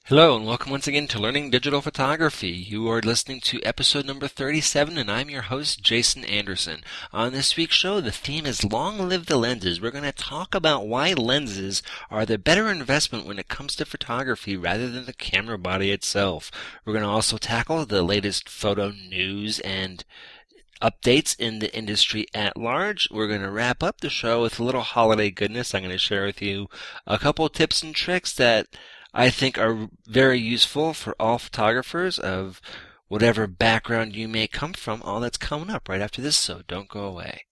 Hello and welcome once again to Learning Digital Photography. You are listening to episode number 37 and I'm your host Jason Anderson. On this week's show the theme is Long Live the Lenses. We're going to talk about why lenses are the better investment when it comes to photography rather than the camera body itself. We're going to also tackle the latest photo news and updates in the industry at large. We're going to wrap up the show with a little holiday goodness. I'm going to share with you a couple tips and tricks that I think are very useful for all photographers of whatever background you may come from. All that's coming up right after this, so don't go away.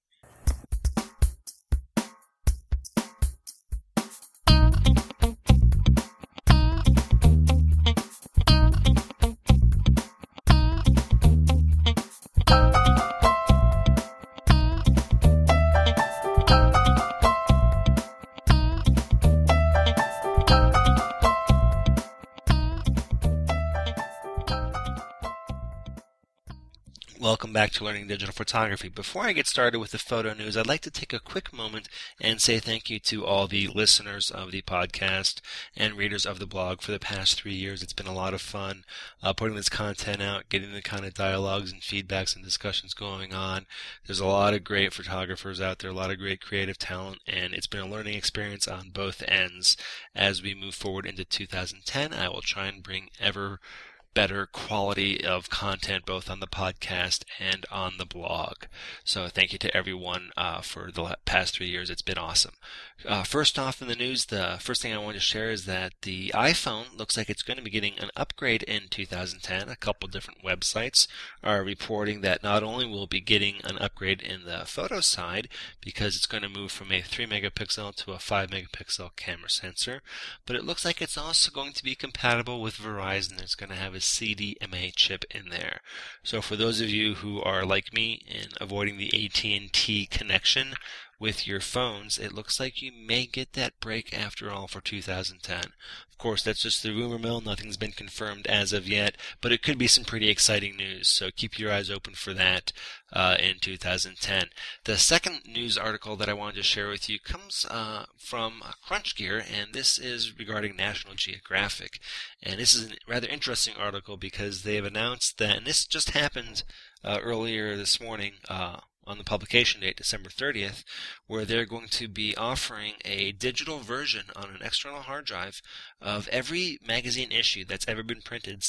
Welcome back to Learning Digital Photography. Before I get started with the photo news, I'd like to take a quick moment and say thank you to all the listeners of the podcast and readers of the blog for the past 3 years. It's been a lot of fun putting this content out, getting the kind of dialogues and feedbacks and discussions going on. There's a lot of great photographers out there, a lot of great creative talent, and it's been a learning experience on both ends. As we move forward into 2010, I will try and bring ever better quality of content both on the podcast and on the blog. So thank you to everyone for the past 3 years. It's been awesome. First off in the news, the first thing I want to share is that the iPhone looks like it's going to be getting an upgrade in 2010. A couple different websites are reporting that not only will it be getting an upgrade in the photo side because it's going to move from a 3 megapixel to a 5 megapixel camera sensor, but it looks like it's also going to be compatible with Verizon. It's going to have a CDMA chip in there. So for those of you who are like me and avoiding the AT&T connection with your phones, it looks like you may get that break after all for 2010. Of course, that's just the rumor mill. Nothing's been confirmed as of yet, but it could be some pretty exciting news. So keep your eyes open for that in 2010. The second news article that I wanted to share with you comes from Crunch Gear, and this is regarding National Geographic. And this is a rather interesting article because they have announced that, and this just happened earlier this morning, on the publication date, December 30th, where they're going to be offering a digital version on an external hard drive of every magazine issue that's ever been printed,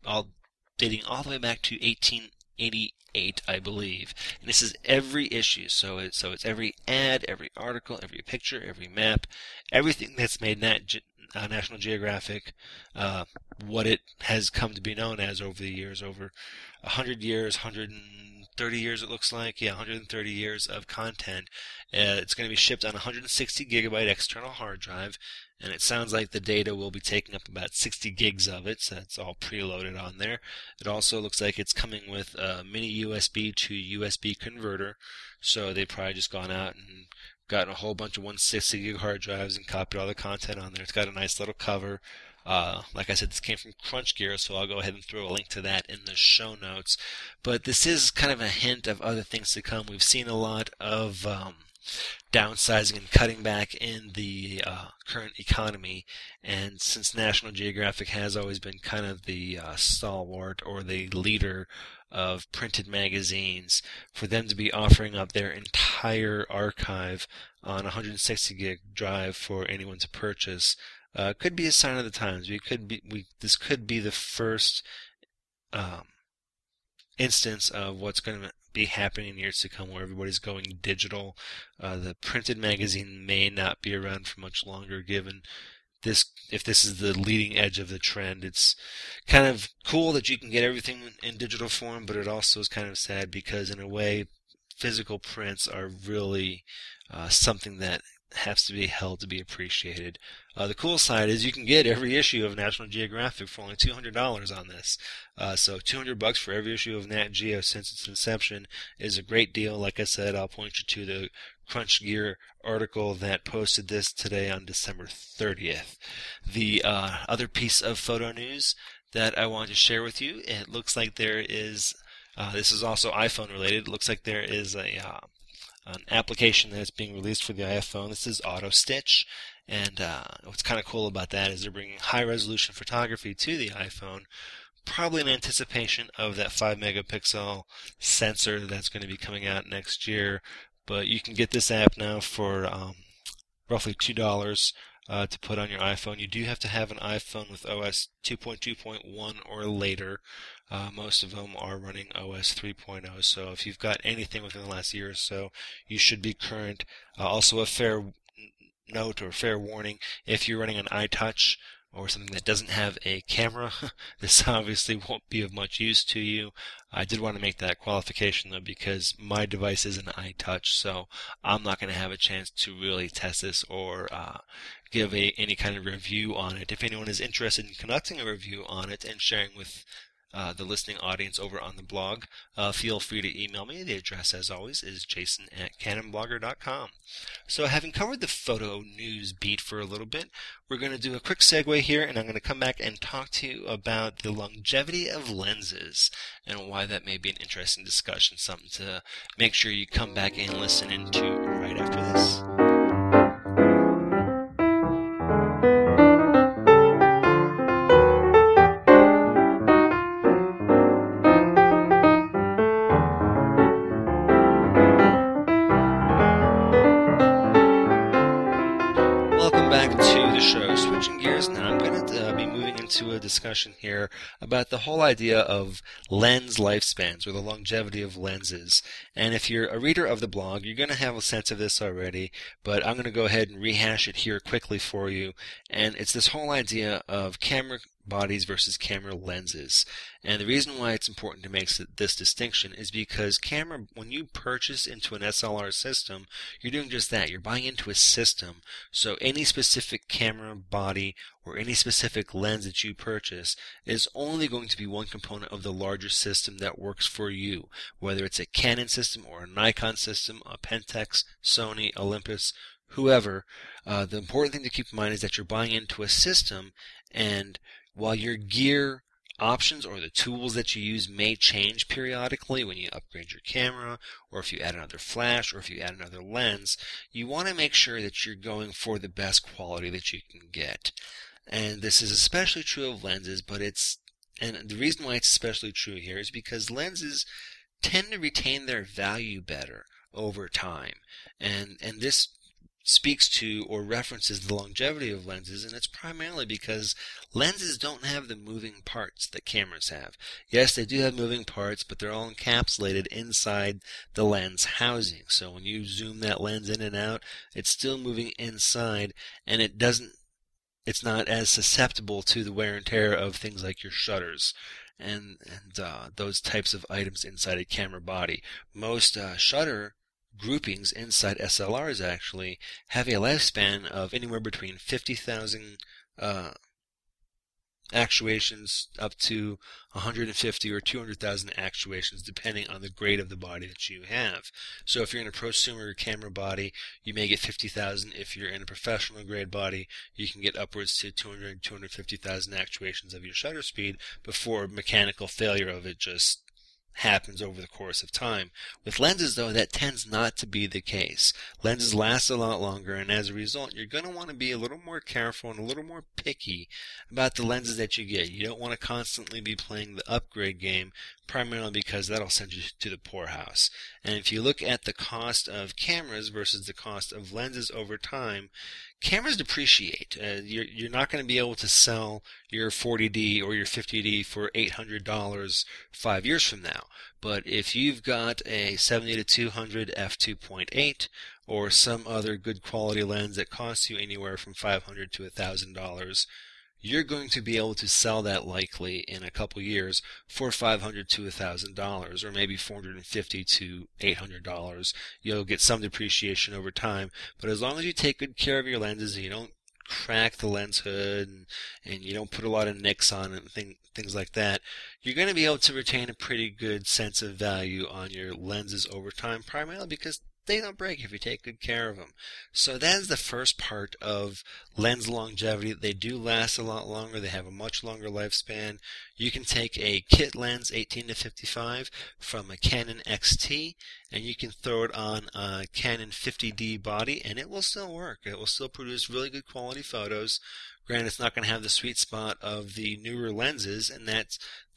dating all the way back to 1888, I believe. And this is every issue, so it's every ad, every article, every picture, every map, everything that's made National Geographic what it has come to be known as over the years, over 100 years, 130 years it looks like, 130 years of content. It's going to be shipped on a 160 gigabyte external hard drive, and it sounds like the data will be taking up about 60 gigs of it, so it's all preloaded on there. It also looks like it's coming with a mini USB to USB converter, so they've probably just gone out and gotten a whole bunch of 160 gig hard drives and copied all the content on there. It's got a nice little cover. Like I said, this came from Crunch Gear, so I'll go ahead and throw a link to that in the show notes. But this is kind of a hint of other things to come. We've seen a lot of downsizing and cutting back in the current economy, and since National Geographic has always been kind of the stalwart or the leader of printed magazines, for them to be offering up their entire archive on a 160 gig drive for anyone to purchase could be a sign of the times. This could be the first instance of what's going to be happening in years to come, where everybody's going digital. The printed magazine may not be around for much longer, given this. If this is the leading edge of the trend, it's kind of cool that you can get everything in digital form, but it also is kind of sad because, in a way, physical prints are really something that has to be held to be appreciated. The cool side is you can get every issue of National Geographic for only $200 on this. So $200 for every issue of Nat Geo since its inception is a great deal. Like I said, I'll point you to the Crunch Gear article that posted this today on December 30th. The other piece of photo news that I wanted to share with you, it looks like there is, this is also iPhone related, it looks like there is a an application that's being released for the iPhone. This is AutoStitch, and what's kind of cool about that is they're bringing high-resolution photography to the iPhone, probably in anticipation of that 5-megapixel sensor that's going to be coming out next year. But you can get this app now for roughly $2 to put on your iPhone. You do have to have an iPhone with OS 2.2.1 or later. Most of them are running OS 3.0, so if you've got anything within the last year or so, you should be current. Also a fair note or fair warning, if you're running an iTouch or something that doesn't have a camera, this obviously won't be of much use to you. I did want to make that qualification though, because my device is an iTouch, so I'm not going to have a chance to really test this or give any kind of review on it. If anyone is interested in conducting a review on it and sharing with the listening audience over on the blog, feel free to email me. The address, as always, is jason@canonblogger.com. So having covered the photo news beat for a little bit, we're going to do a quick segue here, and I'm going to come back and talk to you about the longevity of lenses and why that may be an interesting discussion, something to make sure you come back and listen into right after this. Switching gears now, I'm going to be moving into a discussion here about the whole idea of lens lifespans, or the longevity of lenses. And if you're a reader of the blog, you're going to have a sense of this already, but I'm going to go ahead and rehash it here quickly for you. And it's this whole idea of camera bodies versus camera lenses. And the reason why it's important to make this distinction is because when you purchase into an SLR system, you're doing just that. You're buying into a system. So any specific camera body or any specific lens that you purchase is only going to be one component of the larger system that works for you. Whether it's a Canon system or a Nikon system, a Pentax, Sony, Olympus, whoever, the important thing to keep in mind is that you're buying into a system, and while your gear options or the tools that you use may change periodically when you upgrade your camera, or if you add another flash, or if you add another lens, you want to make sure that you're going for the best quality that you can get. And this is especially true of lenses, and the reason why it's especially true here is because lenses tend to retain their value better over time. And this speaks to or references the longevity of lenses, and it's primarily because lenses don't have the moving parts that cameras have. Yes, they do have moving parts, but they're all encapsulated inside the lens housing. So when you zoom that lens in and out, it's still moving inside, and it's not as susceptible to the wear and tear of things like your shutters and those types of items inside a camera body. Most shutter groupings inside SLRs actually have a lifespan of anywhere between 50,000 actuations up to 150 or 200,000 actuations, depending on the grade of the body that you have. So if you're in a prosumer camera body, you may get 50,000. If you're in a professional grade body, you can get upwards to 200, 250,000 actuations of your shutter speed before mechanical failure of it just happens over the course of time. With lenses, though, that tends not to be the case. Lenses last a lot longer, and as a result, you're going to want to be a little more careful and a little more picky about the lenses that you get. You don't want to constantly be playing the upgrade game, primarily because that'll send you to the poorhouse. And if you look at the cost of cameras versus the cost of lenses over time, cameras depreciate. You're not going to be able to sell your 40D or your 50D for $800 5 years from now. But if you've got a 70-200 f2.8 or some other good quality lens that costs you anywhere from $500 to $1,000, you're going to be able to sell that likely in a couple years for $500 to $1,000, or maybe $450 to $800. You'll get some depreciation over time, but as long as you take good care of your lenses and you don't crack the lens hood and you don't put a lot of nicks on it and things like that, you're going to be able to retain a pretty good sense of value on your lenses over time, primarily because they don't break if you take good care of them. So that is the first part of lens longevity. They do last a lot longer. They have a much longer lifespan. You can take a kit lens 18 to 55 from a Canon XT and you can throw it on a Canon 50D body and it will still work. It will still produce really good quality photos. Granted, it's not going to have the sweet spot of the newer lenses, and that's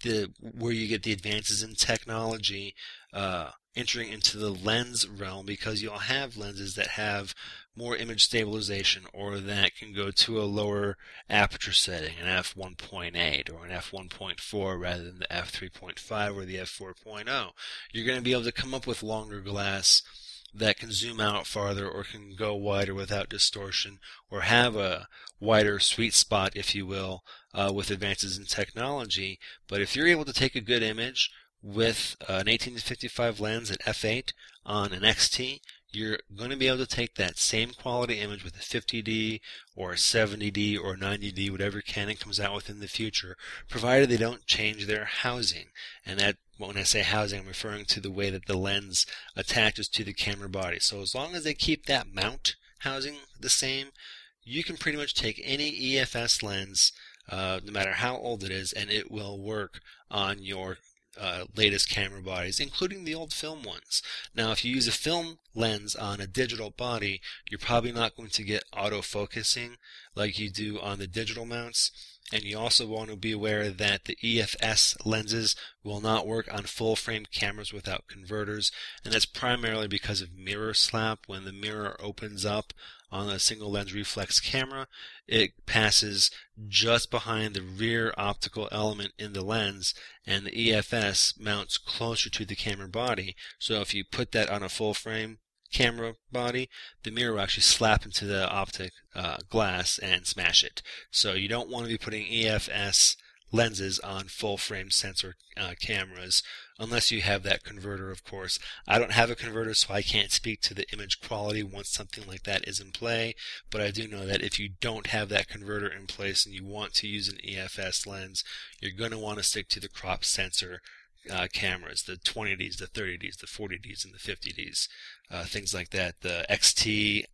where you get the advances in technology entering into the lens realm, because you'll have lenses that have more image stabilization or that can go to a lower aperture setting, an f1.8 or an f1.4 rather than the f3.5 or the f4.0. You're going to be able to come up with longer glass that can zoom out farther or can go wider without distortion or have a wider sweet spot, if you will, with advances in technology. But if you're able to take a good image with an 18 to 55 lens at f8 on an XT, you're going to be able to take that same quality image with a 50D or a 70D or 90D, whatever Canon comes out with in the future, provided they don't change their housing. And that, when I say housing, I'm referring to the way that the lens attaches to the camera body. So as long as they keep that mount housing the same, you can pretty much take any EFS lens, no matter how old it is, and it will work on your latest camera bodies, including the old film ones. Now, if you use a film lens on a digital body, you're probably not going to get autofocusing like you do on the digital mounts. And you also want to be aware that the EFS lenses will not work on full frame cameras without converters, and that's primarily because of mirror slap. When the mirror opens up on a single lens reflex camera, it passes just behind the rear optical element in the lens, and the EFS mounts closer to the camera body. So if you put that on a full frame camera body, the mirror will actually slap into the optic glass and smash it. So you don't want to be putting EFS lenses on full frame sensor cameras unless you have that converter, of course. I don't have a converter, so I can't speak to the image quality once something like that is in play, but I do know that if you don't have that converter in place and you want to use an EFS lens, you're going to want to stick to the crop sensor cameras, the 20Ds, the 30Ds, the 40Ds, and the 50Ds, things like that, the XT,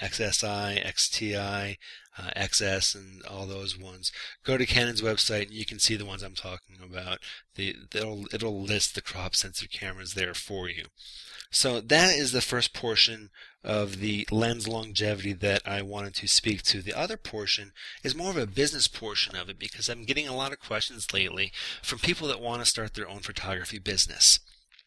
XSI, XTI, XS, and all those ones. Go to Canon's website and you can see the ones I'm talking about. It'll list the crop sensor cameras there for you. So that is the first portion of the lens longevity that I wanted to speak to. The other portion is more of a business portion of it, because I'm getting a lot of questions lately from people that want to start their own photography business.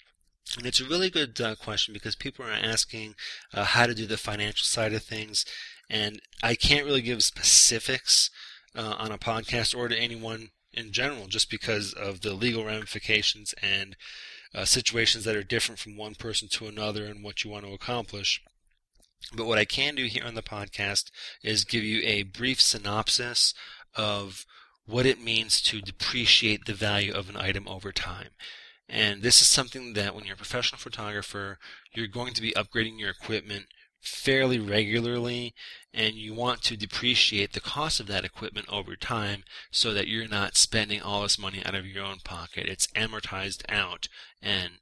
And it's a really good question, because people are asking how to do the financial side of things, and I can't really give specifics on a podcast or to anyone in general, just because of the legal ramifications and situations that are different from one person to another and what you want to accomplish. But what I can do here on the podcast is give you a brief synopsis of what it means to depreciate the value of an item over time. And this is something that when you're a professional photographer, you're going to be upgrading your equipment fairly regularly, and you want to depreciate the cost of that equipment over time so that you're not spending all this money out of your own pocket. It's amortized out and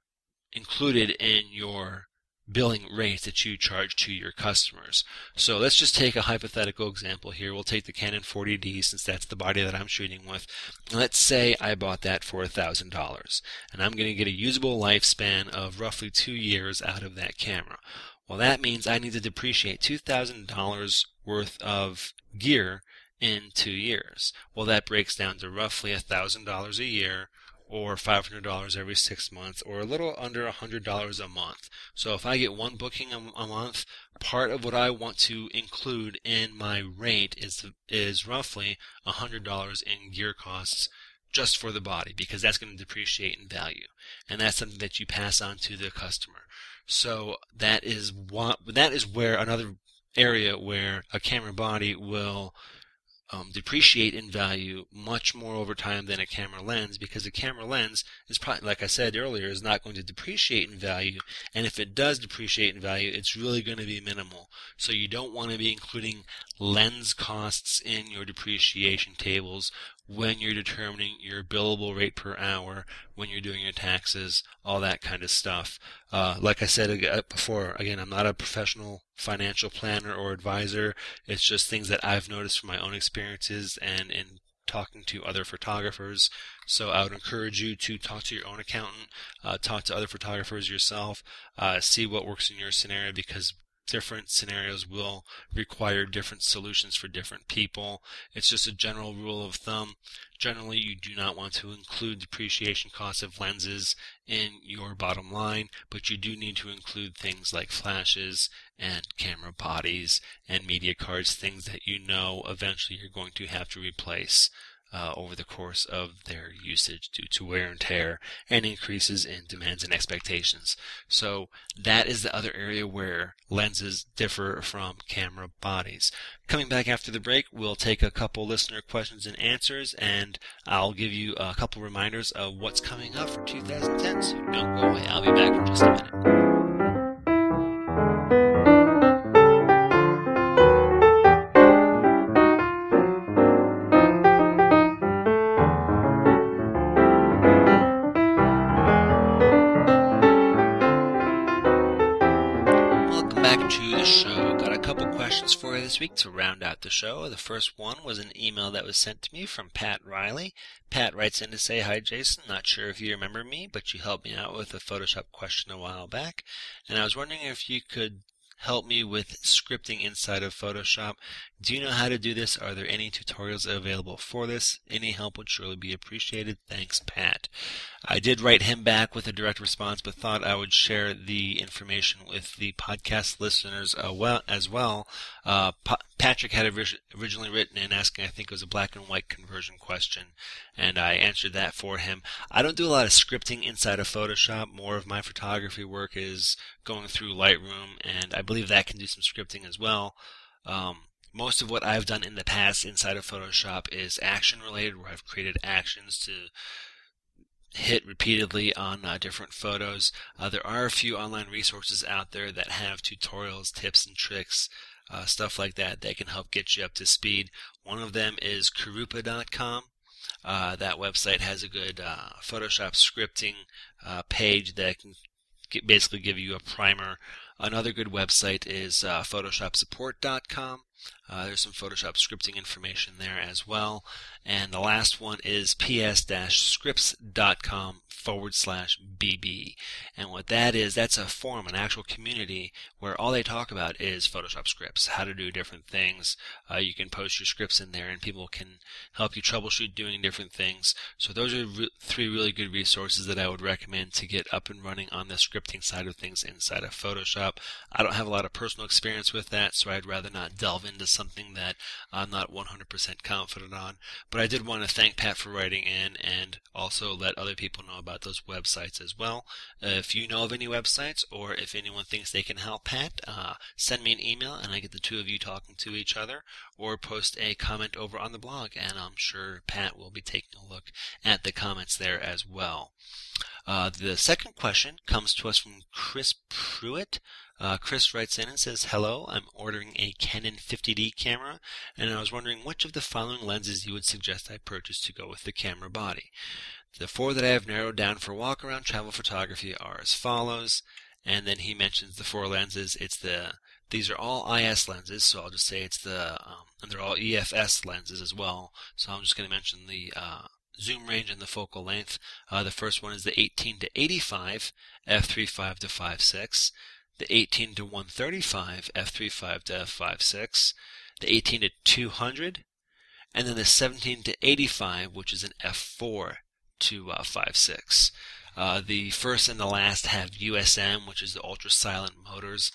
included in your billing rates that you charge to your customers. So let's just take a hypothetical example here. We'll take the Canon 40D, since that's the body that I'm shooting with. Let's say I bought that for $1,000, and I'm going to get a usable lifespan of roughly 2 years out of that camera. Well, that means I need to depreciate $2,000 worth of gear in 2 years. Well, that breaks down to roughly $1,000 a year, or $500 every 6 months, or a little under $100 a month. So if I get one booking a month, part of what I want to include in my rate is roughly $100 in gear costs just for the body, because that's going to depreciate in value, and that's something that you pass on to the customer. So that is where another area where a camera body will depreciate in value much more over time than a camera lens, because a camera lens is probably, like I said earlier, is not going to depreciate in value, and if it does depreciate in value, it's really going to be minimal. So you don't want to be including lens costs in your depreciation tables when you're determining your billable rate per hour, when you're doing your taxes, all that kind of stuff. Like I said before, again, I'm not a professional financial planner or advisor. It's just things that I've noticed from my own experiences and in talking to other photographers. So I would encourage you to talk to your own accountant, talk to other photographers yourself, see what works in your scenario, because different scenarios will require different solutions for different people. It's just a general rule of thumb. Generally, you do not want to include depreciation costs of lenses in your bottom line, but you do need to include things like flashes and camera bodies and media cards, things that you know eventually you're going to have to replace over the course of their usage due to wear and tear and increases in demands and expectations. So that is the other area where lenses differ from camera bodies. Coming back after the break, we'll take a couple listener questions and answers, and I'll give you a couple reminders of what's coming up for 2010, so don't go away. I'll be back in just a minute. For you this week to round out the show. The first one was an email that was sent to me from Pat Riley. Pat writes in to say, "Hi Jason, not sure if you remember me, but you helped me out with a Photoshop question a while back, and I was wondering if you could help me with scripting inside of Photoshop. Do you know how to do this? Are there any tutorials available for this? Any help would surely be appreciated. Thanks, Pat." I did write him back with a direct response, but thought I would share the information with the podcast listeners as well. Patrick had originally written in asking, I think it was a black and white conversion question, and I answered that for him. I don't do a lot of scripting inside of Photoshop. More of my photography work is going through Lightroom, and I believe that can do some scripting as well. Most of what I've done in the past inside of Photoshop is action related, where I've created actions to hit repeatedly on different photos. There are a few online resources out there that have tutorials, tips and tricks, stuff like that can help get you up to speed. One of them is Kurupa.com. That website has a good Photoshop scripting page that can basically give you a primer. Another good website is PhotoshopSupport.com. There's some Photoshop scripting information there as well. And the last one is ps-scripts.com/BB. And what that is, that's a forum, an actual community where all they talk about is Photoshop scripts, how to do different things. You can post your scripts in there and people can help you troubleshoot doing different things. So those are three really good resources that I would recommend to get up and running on the scripting side of things inside of Photoshop. I don't have a lot of personal experience with that, so I'd rather not delve into something that I'm not 100% confident on. But I did want to thank Pat for writing in and also let other people know about those websites as well. If you know of any websites or if anyone thinks they can help Pat, send me an email and I get the two of you talking to each other, or post a comment over on the blog, and I'm sure Pat will be taking a look at the comments there as well. The second question comes to us from Chris Pruitt. Chris writes in and says, "Hello, I'm ordering a Canon 50D camera, and I was wondering which of the following lenses you would suggest I purchase to go with the camera body. The four that I have narrowed down for walk-around travel photography are as follows," and then he mentions the four lenses. These are all IS lenses, so I'll just say and they're all EFS lenses as well, so I'm just going to mention the zoom range and the focal length. The first one is the 18 to 85 f3.5 to 5.6. The 18 to 135 f3.5 to f5.6, the 18 to 200, and then the 17 to 85, which is an f4 to 5.6. The first and the last have USM, which is the ultra silent motors.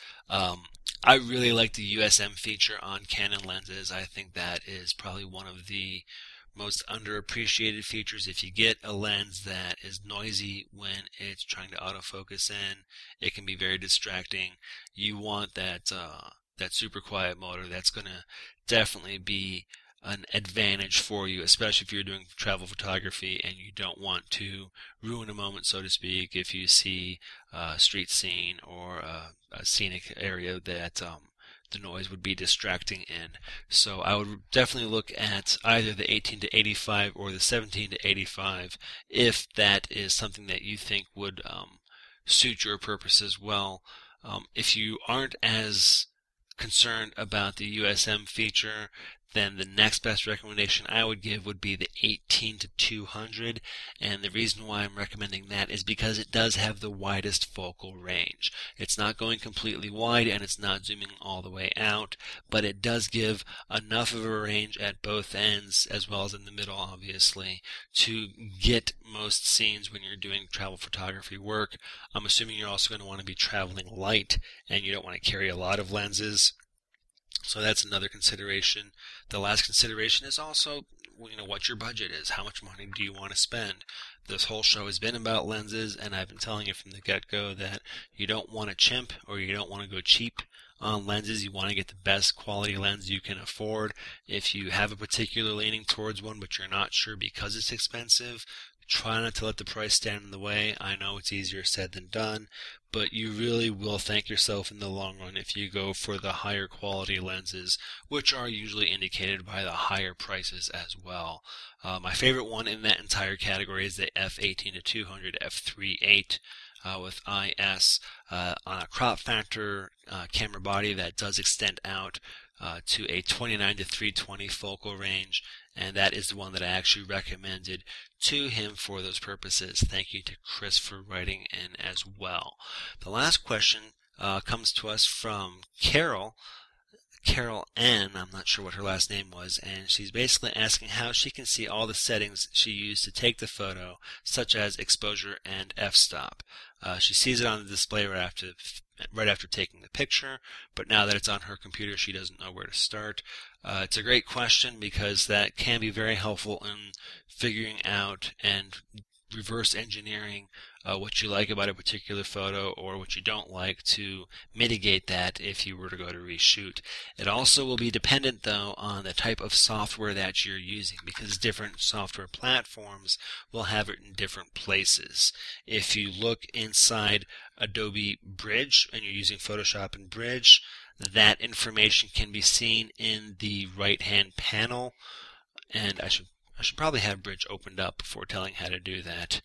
I really like the USM feature on Canon lenses. I think that is probably one of the most underappreciated features. If you get a lens that is noisy when it's trying to autofocus in, it can be very distracting. You want that super quiet motor. That's going to definitely be an advantage for you, especially if you're doing travel photography and you don't want to ruin a moment, so to speak, if you see a street scene or a scenic area that the noise would be distracting in. So I would definitely look at either the 18 to 85 or the 17 to 85 if that is something that you think would suit your purposes well. If you aren't as concerned about the USM feature, then the next best recommendation I would give would be the 18 to 200, and the reason why I'm recommending that is because it does have the widest focal range. It's not going completely wide and it's not zooming all the way out, but it does give enough of a range at both ends, as well as in the middle obviously, to get most scenes when you're doing travel photography work. I'm assuming you're also going to want to be traveling light and you don't want to carry a lot of lenses. So that's another consideration. The last consideration is also, what your budget is. How much money do you want to spend? This whole show has been about lenses, and I've been telling you from the get-go that you don't want to chimp or you don't want to go cheap on lenses. You want to get the best quality lens you can afford. If you have a particular leaning towards one but you're not sure because it's expensive, try not to let the price stand in the way. I know it's easier said than done, but you really will thank yourself in the long run if you go for the higher quality lenses, which are usually indicated by the higher prices as well. My favorite one in that entire category is the f18 to 200 f3.8 with IS on a crop factor camera body that does extend out to a 29 to 320 focal range, and that is the one that I actually recommended to him for those purposes. Thank you to Chris for writing in as well. The last question comes to us from Carol N. I'm not sure what her last name was, and she's basically asking how she can see all the settings she used to take the photo, such as exposure and f-stop. She sees it on the display right after taking the picture, but now that it's on her computer, she doesn't know where to start. It's a great question because that can be very helpful in figuring out and reverse engineering what you like about a particular photo or what you don't like to mitigate that if you were to go to reshoot. It also will be dependent though on the type of software that you're using, because different software platforms will have it in different places. If you look inside Adobe Bridge and you're using Photoshop and Bridge, that information can be seen in the right hand panel, and I should probably have Bridge opened up before telling how to do that.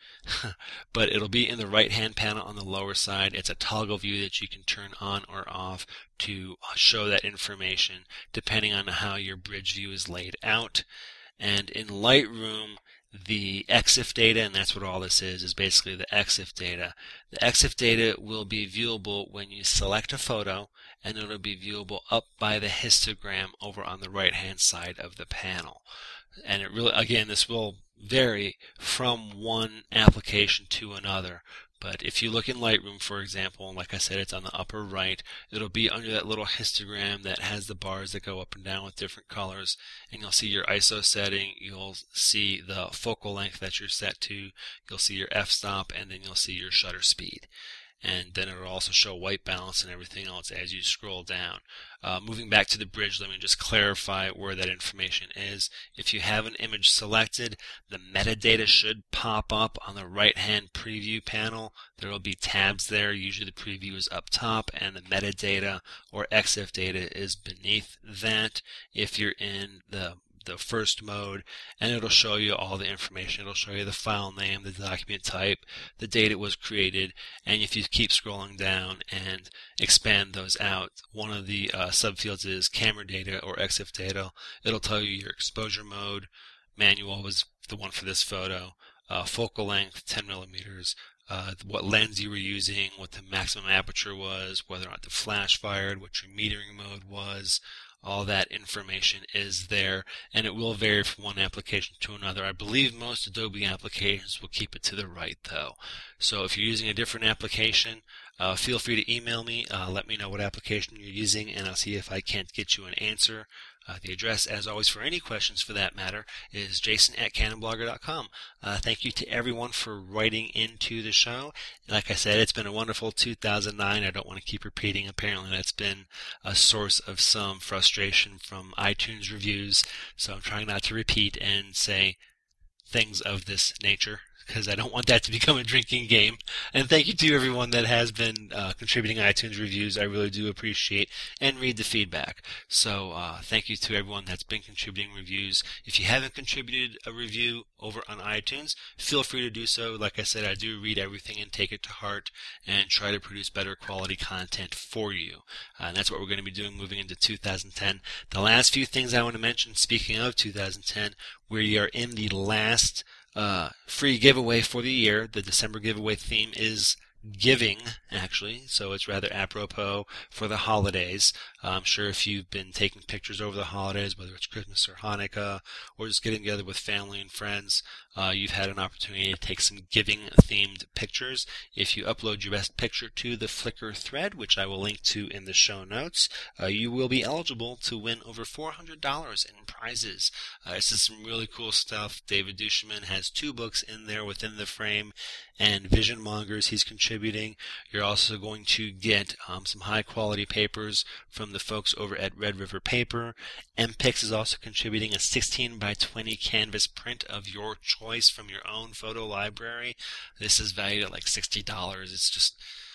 But it'll be in the right-hand panel on the lower side. It's a toggle view that you can turn on or off to show that information depending on how your Bridge view is laid out. And in Lightroom, the EXIF data, and that's what all this is basically the EXIF data. The EXIF data will be viewable when you select a photo, and it'll be viewable up by the histogram over on the right-hand side of the panel. And it really, again, this will vary from one application to another. But if you look in Lightroom, for example, like I said, it's on the upper right, it'll be under that little histogram that has the bars that go up and down with different colors. And you'll see your ISO setting, you'll see the focal length that you're set to, you'll see your f-stop, and then you'll see your shutter speed. And then it'll also show white balance and everything else as you scroll down. Moving back to the Bridge, let me just clarify where that information is. If you have an image selected, the metadata should pop up on the right-hand preview panel. There will be tabs there. Usually the preview is up top and the metadata or EXIF data is beneath that if you're in the first mode, and it'll show you all the information. It'll show you the file name, the document type, the date it was created, and if you keep scrolling down and expand those out, one of the subfields is camera data or EXIF data. It'll tell you your exposure mode. Manual was the one for this photo. Focal length 10 millimeters. What lens you were using, what the maximum aperture was, whether or not the flash fired, what your metering mode was. All that information is there, and it will vary from one application to another. I believe most Adobe applications will keep it to the right, though. So if you're using a different application, feel free to email me. Let me know what application you're using, and I'll see if I can't get you an answer. The address, as always, for any questions for that matter, is jason@canonblogger.com. Thank you to everyone for writing into the show. Like I said, it's been a wonderful 2009. I don't want to keep repeating. Apparently, that's been a source of some frustration from iTunes reviews, so I'm trying not to repeat and say things of this nature, because I don't want that to become a drinking game. And thank you to everyone that has been contributing iTunes reviews. I really do appreciate and read the feedback. So thank you to everyone that's been contributing reviews. If you haven't contributed a review over on iTunes, feel free to do so. Like I said, I do read everything and take it to heart and try to produce better quality content for you. And that's what we're going to be doing moving into 2010. The last few things I want to mention, speaking of 2010, we are in the last free giveaway for the year. The December giveaway theme is giving, actually, so it's rather apropos for the holidays. I'm sure if you've been taking pictures over the holidays, whether it's Christmas or Hanukkah, or just getting together with family and friends, you've had an opportunity to take some giving-themed pictures. If you upload your best picture to the Flickr thread, which I will link to in the show notes, you will be eligible to win over $400 in prizes. This is some really cool stuff. David Duchemin has 2 books in there within the frame, and Vision Mongers he's contributing. You're also going to get some high-quality papers from the folks over at Red River Paper. MPix is also contributing a 16 by 20 canvas print of your choice from your own photo library. This is valued at like $60. It's just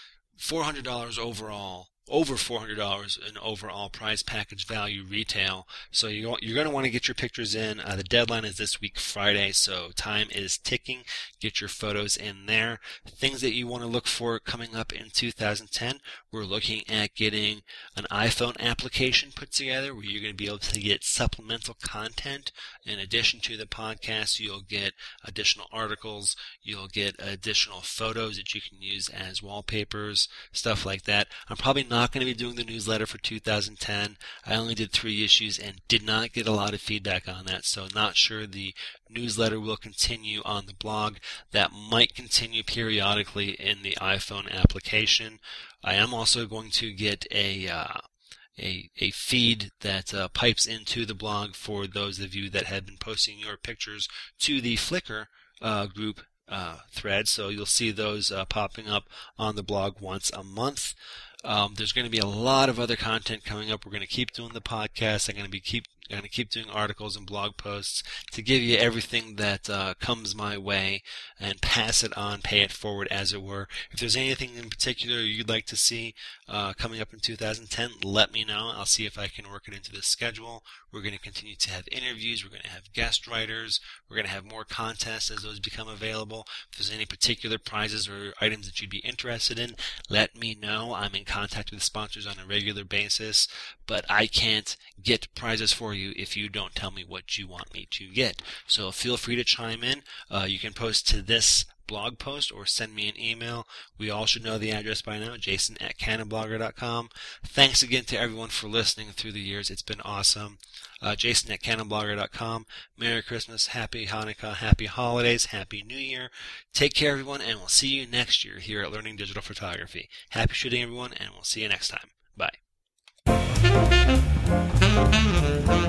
$400 overall. Over $400 in overall prize package value retail. So you're going to want to get your pictures in. The deadline is this week, Friday, so time is ticking. Get your photos in there. Things that you want to look for coming up in 2010, we're looking at getting an iPhone application put together where you're going to be able to get supplemental content. In addition to the podcast, you'll get additional articles. You'll get additional photos that you can use as wallpapers, stuff like that. I'm probably not going to be doing the newsletter for 2010. I only did 3 issues and did not get a lot of feedback on that, so not sure the newsletter will continue on the blog. That might continue periodically in the iPhone application. I am also going to get a feed that pipes into the blog for those of you that have been posting your pictures to the Flickr group thread, so you'll see those popping up on the blog once a month. There's going to be a lot of other content coming up. We're going to keep doing the podcast. I'm going to keep doing articles and blog posts to give you everything that comes my way and pass it on, pay it forward, as it were. If there's anything in particular you'd like to see coming up in 2010, let me know. I'll see if I can work it into the schedule. We're going to continue to have interviews. We're going to have guest writers. We're going to have more contests as those become available. If there's any particular prizes or items that you'd be interested in, let me know. I'm in contact with sponsors on a regular basis, but I can't get prizes for you if you don't tell me what you want me to get. So feel free to chime in. You can post to this blog post or send me an email. We all should know the address by now, jason@canonblogger.com. Thanks again to everyone for listening through the years. It's been awesome. Jason@canonblogger.com. Merry Christmas, Happy Hanukkah, Happy Holidays, Happy New Year. Take care, everyone, and we'll see you next year here at Learning Digital Photography. Happy shooting, everyone, and we'll see you next time. Bye.